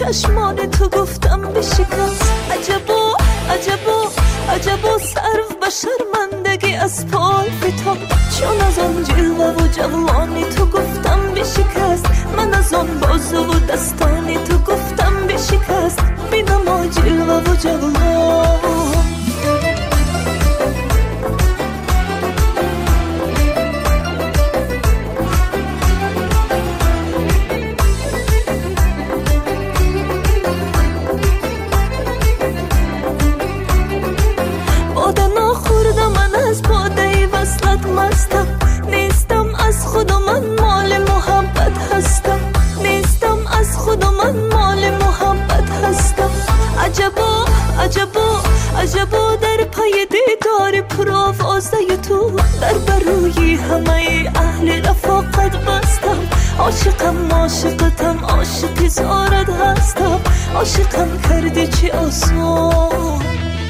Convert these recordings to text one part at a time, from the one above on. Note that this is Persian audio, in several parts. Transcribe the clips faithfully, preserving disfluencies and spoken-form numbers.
چشمان تو گفتم بشکست. عجبا عجبا عجبا سرو و شرمندگی از پای فتاد، چون از آن جلوه و جوانی تو گفتم بشکست. من از آن بازو و دستانی تو گفتم بشکست. بینما جلوه و جوان از باده وصلت مستم. نیستم از خود و من مال محبت هستم. نیستم از خود و من مال محبت هستم. عجبا عجبا عجبا در پی دیدار پرآوازه تو در بروی همه اهل رفاقت بستم. عاشقم عاشقتم عاشق زارت هستم. عاشقم کردی چه آسان.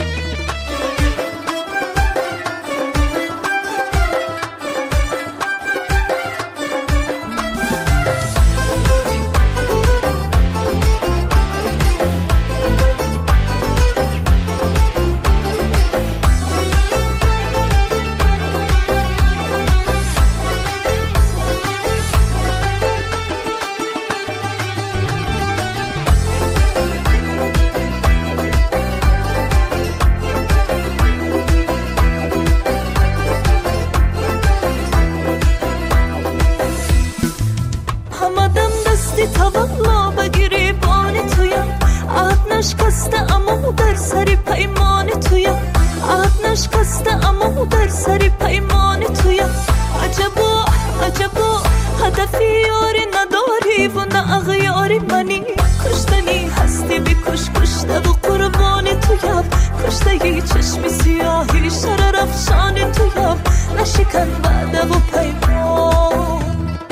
تولا بگیری بان تویم. عهد نشکسته اما در سری پیمان تویم. عهد نشکسته اما در سری پیمان تویم. عجبا عجبا هدفی یاری نداری و نه اغیاری منی. کشتنی هستی بکش کشته و قربان تویم. کشته ی چشمی سیاهی شرر افشان تویم. نشکن بعد و پیمان.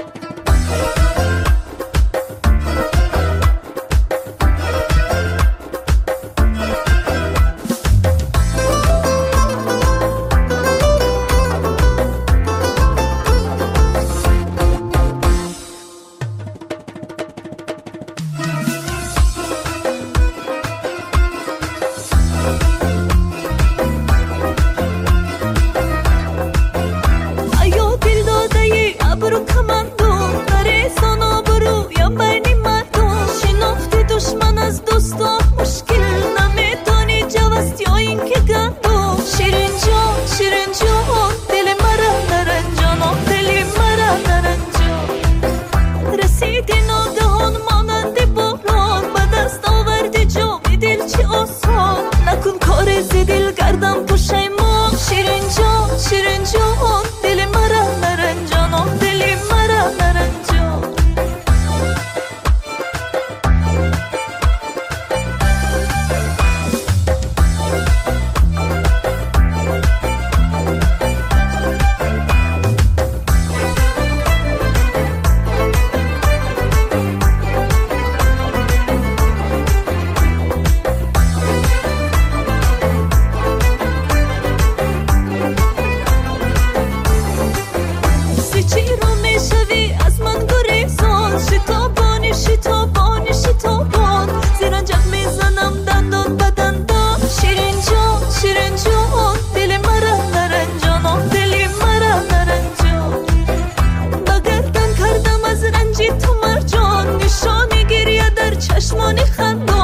برو کمندون نره سانا برو یا بینی مردم. شنافتی دشمن از دوستا مشکل نمیدانی جوست یا این که گندم. شیرین جان شیرین جان دل مرا نرنجان. دلی مرا نرنجان. رسیدی ناگهان مانندی باران. به دست آوردی جامی دل چی آسان. نکن کار زی دل گردم پشیمان. شیرین جان شیرین جان دل مرا نرنجان. دلی مرا نرنجان. چشمانی خندون